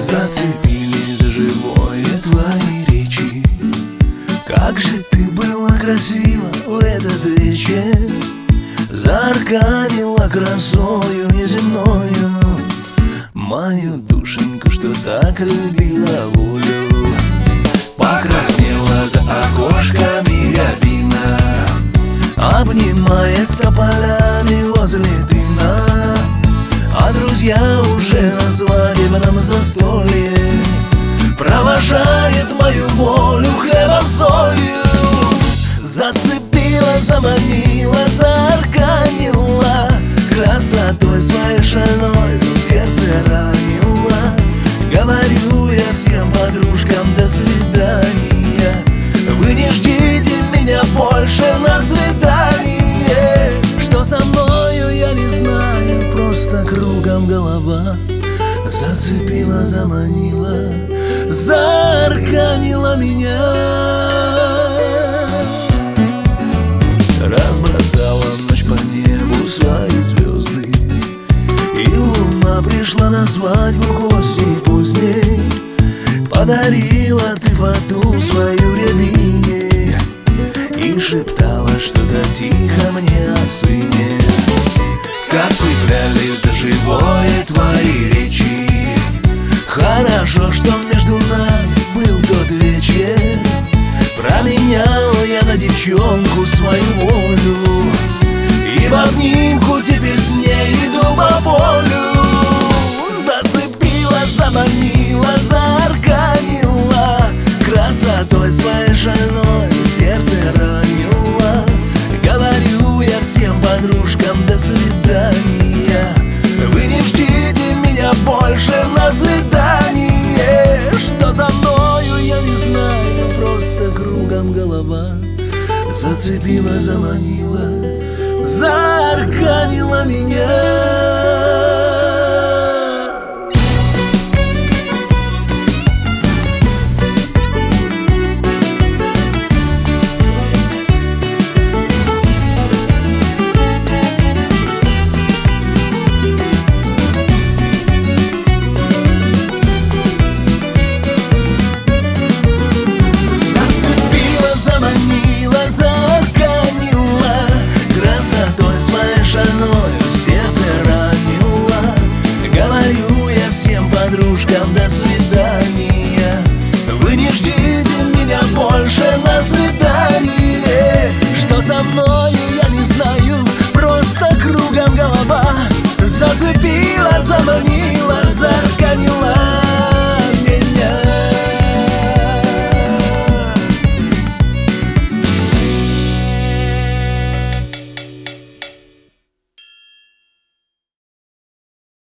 Зацепили за живое твои речи. Как же ты была красива в этот вечер, заарканила красою неземною мою душеньку, что так любила волю. Покраснела за окошками рябина, обнимаясь тополями возле тына. А друзья уже на свадебном застолье провожают мою волю хлебом солью. Зацепила, заманила, заарканила красотой своей шальной, сердце ранила. Говорю я всем подружкам: до свидания, вы не ждите меня больше на свидание. Что со мною, я не знаю, просто кругом голова. Зацепила, заманила, заарканила меня. Разбросала ночь по небу свои звезды, и луна пришла на свадьбу к осени поздней. Подарила ты фату свою рябине и шептала что-то тихо мне о сыне. Как цеплялись за живое твои речи, хорошо, что между нами был тот вечер. Променял я на девчонку свою волю, и в обнимку